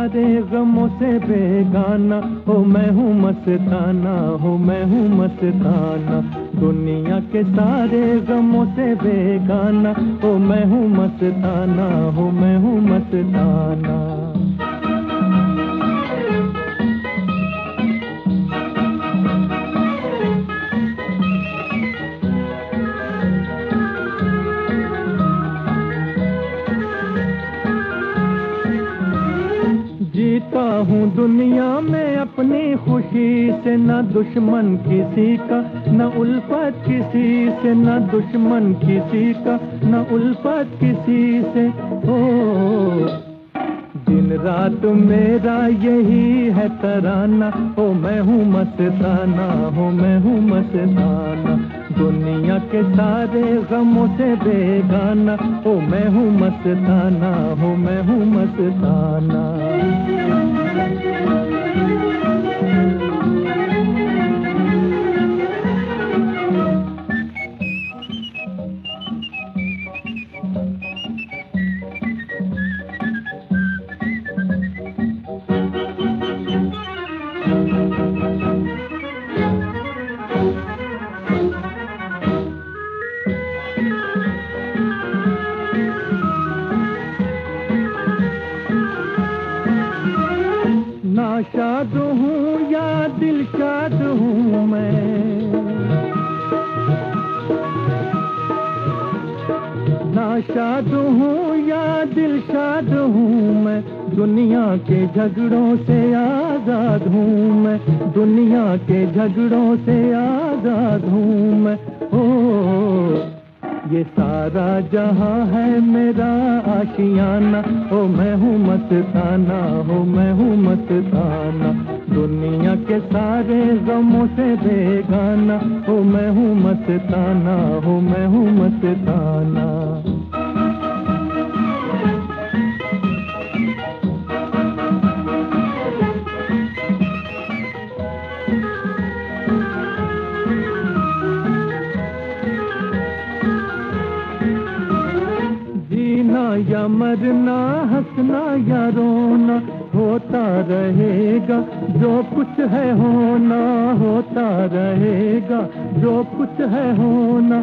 सारे गमों से बेगाना, हो मैं हूँ मस्ताना, हो मैं हूँ मस्ताना। दुनिया के सारे गमों से बेगाना, हो मैं हूँ मस्ताना, हो मैं हूँ मस्ताना। जीता हूँ दुनिया में अपनी खुशी से, न दुश्मन किसी का न उल्फत किसी से, न दुश्मन किसी का न उल्फत किसी से। ओ दिन रात मेरा यही है तराना, हो मैं हूँ मस्ताना, हो मैं हूँ मस्ताना। दुनिया के सारे गमों से बेगाना, हो मैं हूँ मस्ताना, हो मैं हूँ मस्ताना। नाशाद हूँ या दिलशाद हूँ मैं, नाशाद हूँ या दिलशाद हूँ मैं। दुनिया के झगड़ों से आजाद हूँ मैं, दुनिया के झगड़ों से आजाद हूँ मैं। ओ ये सारा जहां है मेरा आशियाना, हो मैं हूँ मस्ताना, हो मैं हूँ मस्ताना। दुनिया के सारे गमों से बेगाना, हो मैं हूँ मस्ताना, हो मैं हूँ मस्ताना। जीना या मरना, हंसना या रोना, होता रहेगा जो कुछ है होना, होता रहेगा जो कुछ है होना।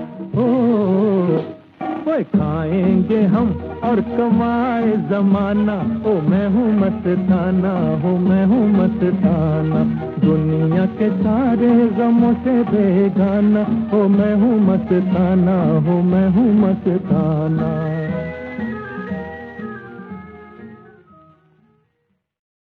ओए खाएंगे हम और कमाए जमाना, ओ मैं हूँ मस्ताना, हो मैं हूँ मस्ताना। दुनिया के सारे गमों से बेगाना, हो मैं हूँ मस्ताना, हो मैं हूँ मस्ताना।